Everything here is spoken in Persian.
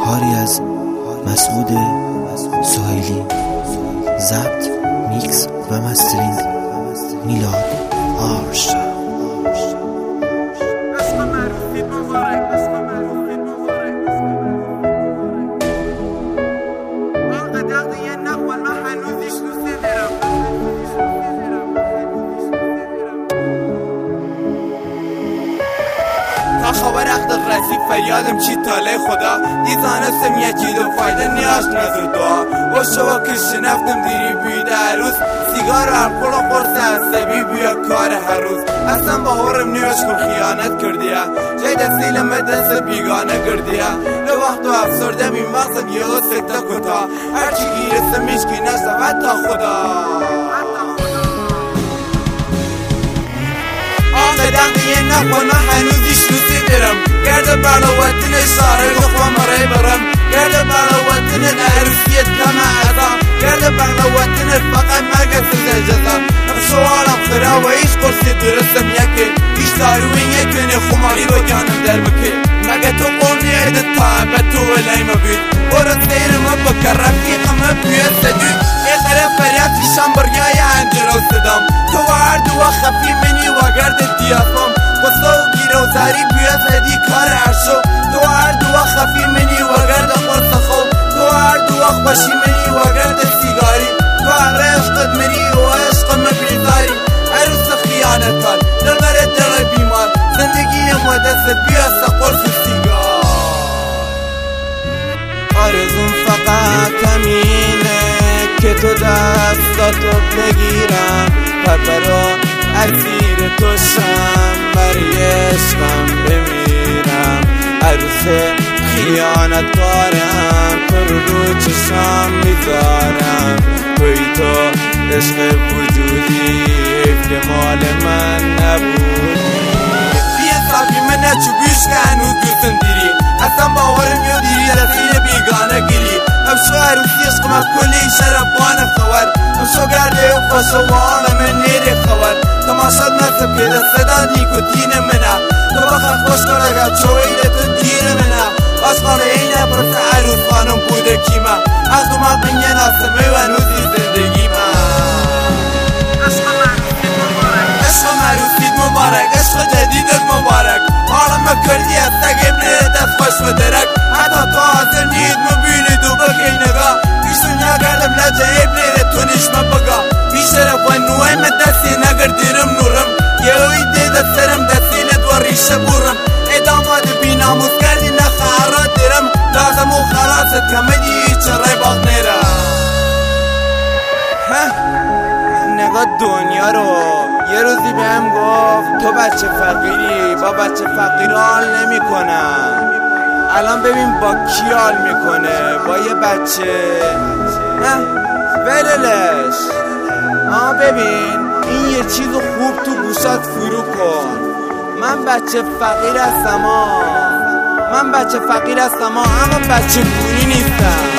کاری از مسعود سهیلی، ضبط، میکس و مسترینگ میلاد آرش. خبر اخدر رسید فریادم چی تاله خدا دیزانستم یکی دو فایده نیاز نظر دعا و شوا کشی نفتم دیری بیده عروس سیگار الکل و قرص عصبی بیا کار هر روز اصلا باورم نیاز کن خیانت کردیا جای دستیلم دست بیگانه کردیا لو وقت و افسردم این وقت یه سکتا کتا هرچی گیرستم میشکی نشتم حتی خدا دقیقه نخوانا هنوزیش روزی درم گرده بلاوتن شاره لخوا مرای برم گرده بلاوتن عروسیت کم اعظام گرده بلاوتن فقط مرگسز اجازم سوالم خرا و ایش قرصی درستم یکی ایش داروین یکنی خماری رو جانم در بکی مگه تو قومی عیدت طابت تو ولی مبید برو سیرم بکر رفیقم بیاد سدید ای خرا فریاد کشم برگای انجر و صدام تو وارد و خفی منی و گرد دیافم قصه و گیره و زاری بیاد هدی کار عرشو تو وارد و خفی منی و گرد قرص خوب تو وارد و خوشی منی و گرد سیگاری تو عره عشقت منی و عشق مبیزاری عروس خیانتان دلبر دل بیمار زندگی مدست بیاد قرص و سیگار آرزون فقط همینه که تو دستاتو بگیرم پرپرو اسیر تو شم برای عشقم بمیرم عروس خیانتکارم تو رو چشم میذارم توی تو عشق وجودی حیف مال من نبودی بیا سابی من نچوبیش که هنوز دوستم دیری اصلا باورم یو دیری دستیل بیگانه گیری امشو عروسی عشقم کلی شربانه خور امشو گرده و خوش و عالم نیری خور تماشاد نصب که صدا نیکوتین منه تو بخط خوش کنه چویل تو دیر منه باشقال اینه برس عروس خانم بوده کیمه از دو مقین یه نفسمه و نوزی زندگی من عشق عروسیت مبارک عشق جدیدت مبارک حالم کردی از تگ ابنه دست خوش و درک حتی تو حاضر نید مبینی دو بکی نگاه پیش دنیا کردم لجه ابنه تو نشمه بگاه پیش رف و نوی من دستی نگردیرم نورم یهوی دیده سرم دستیلت و ریشه بورم ادامات بی ناموز کردی نخارا دیرم لازم و خلاصت کمدی چرای باغ نیرم نگاه دنیا رو یه روزی بهم گفت تو بچه فقیری با بچه فقیر حال نمی کنم الان ببین با کی حال میکنه با یه بچه نه وللش ببین این یه چیز خوب تو گوشات فرو کن من بچه فقیر هستم اما بچه پولی نیستم